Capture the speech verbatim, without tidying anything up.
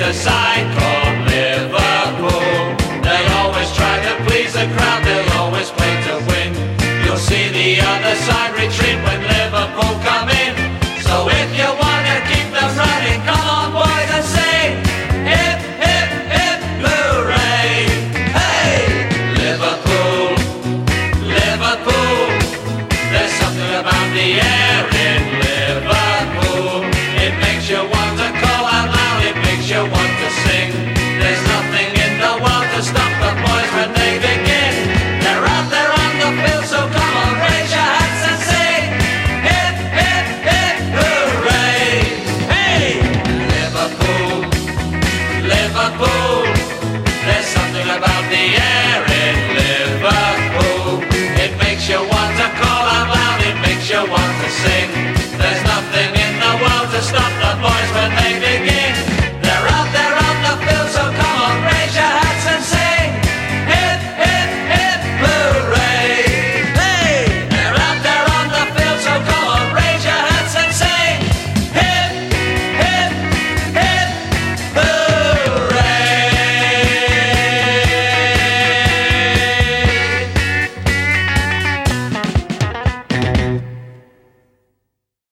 the side called Liverpool. They always try to please the crowd, they'll always play to win. You'll see the other side retreat when Liverpool come